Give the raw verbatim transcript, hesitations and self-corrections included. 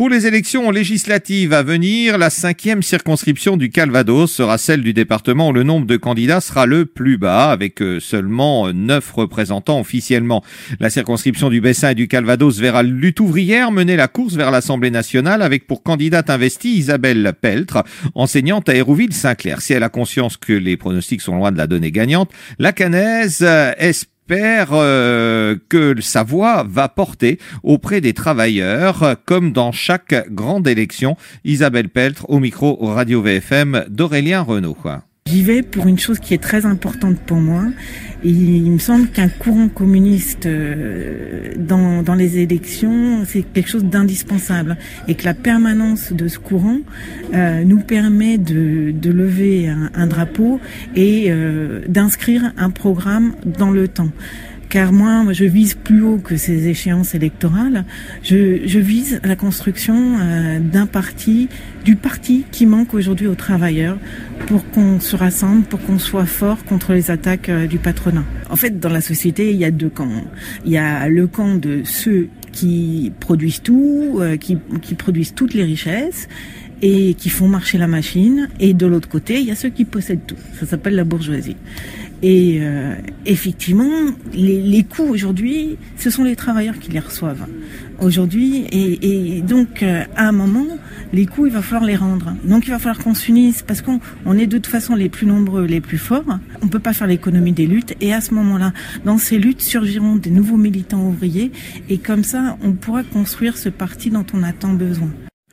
Pour les élections législatives à venir, la cinquième circonscription du Calvados sera celle du département où le nombre de candidats sera le plus bas, avec seulement neuf représentants officiellement. La circonscription du Bessin et du Calvados verra Lutte ouvrière mener la course vers l'Assemblée nationale avec pour candidate investie Isabelle Peltre, enseignante à Hérouville-Saint-Clair. Si elle a conscience que les pronostics sont loin de la donner gagnante, la Canaise espère Espère euh, que sa voix va porter auprès des travailleurs, comme dans chaque grande élection. Isabelle Peltre au micro Radio V F M d'Aurélien Renaud. J'y vais pour une chose qui est très importante pour moi. Et il me semble qu'un courant communiste dans, dans les élections, c'est quelque chose d'indispensable. Et que la permanence de ce courant euh, nous permet de, de lever un, un drapeau et euh, d'inscrire un programme dans le temps. Car moi, je vise plus haut que ces échéances électorales. Je, je vise la construction euh, d'un parti, du parti qui manque aujourd'hui aux travailleurs, pour qu'on se rassemble, pour qu'on soit fort contre les attaques euh, du patronat. En fait, dans la société, il y a deux camps. Il y a le camp de ceux qui produisent tout, euh, qui, qui produisent toutes les richesses, et qui font marcher la machine. Et de l'autre côté, il y a ceux qui possèdent tout. Ça s'appelle la bourgeoisie. Et euh, effectivement, les, les coûts aujourd'hui, ce sont les travailleurs qui les reçoivent aujourd'hui. Et, et donc, euh, à un moment, les coûts, il va falloir les rendre. Donc, il va falloir qu'on s'unisse parce qu'on on est de toute façon les plus nombreux, les plus forts. On peut pas faire l'économie des luttes. Et à ce moment-là, dans ces luttes, surgiront des nouveaux militants ouvriers. Et comme ça, on pourra construire ce parti dont on a tant besoin.